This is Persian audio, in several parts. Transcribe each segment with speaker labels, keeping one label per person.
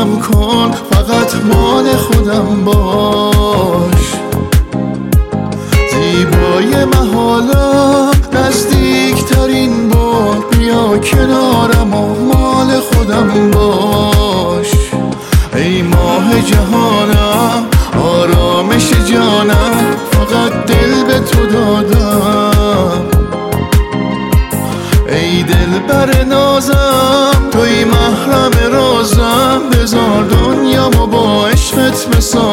Speaker 1: عشقم کن، فقط مال خودم باش. زیبای محالم نزدیکترین بار، بیا کنارم و مال خودم باش. ای ماه جهانم، آرامش جانم، فقط دل به تو دادم. ای دل بر نازم، توی محرم رازم، بذار دنیامو با عشقت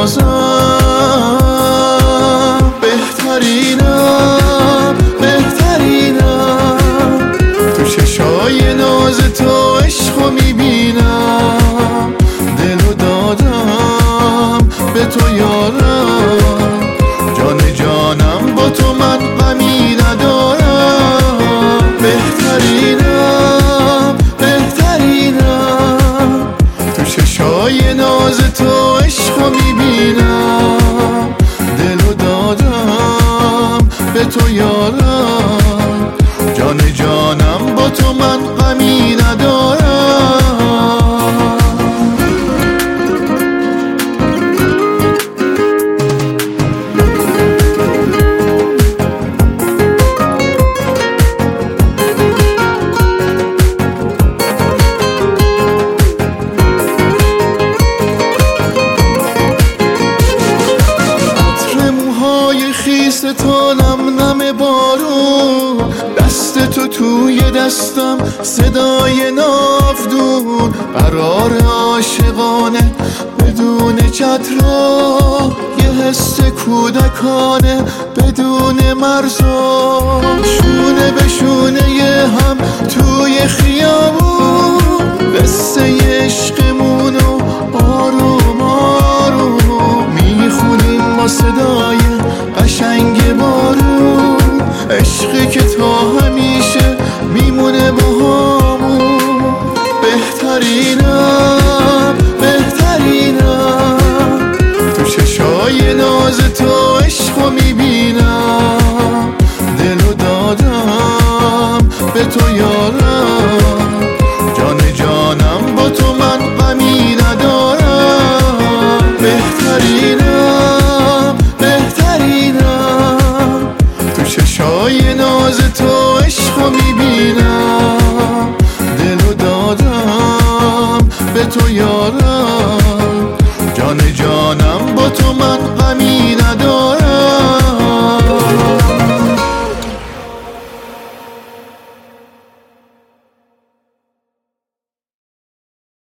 Speaker 1: بسازم. بهترینم بهترینم، تو چشای ناز تو عشقو میبینم. دلو دادم به تو یارم، جان جانم با تو من غمی ندارم. بهترینم بهترینم، تو چشای ناز تو عشقو میبینم. دلو دادم به تو یارم، جان جانم با تو من غمی ندارم. خیس تو نم نم بارون، دست تو توی دستم صدای نافدون. قرار عاشقانه بدون چترا، یه حس کودکانه بدون مرزا. شونه به شونه هم توی خیابون، قصه عشقمونو آروم آروم میخونیم با صدای قشنگ بارون. عشقی که تا همیشه میمونه با همون. بهترینم بهترینم، تو چشای ناز تو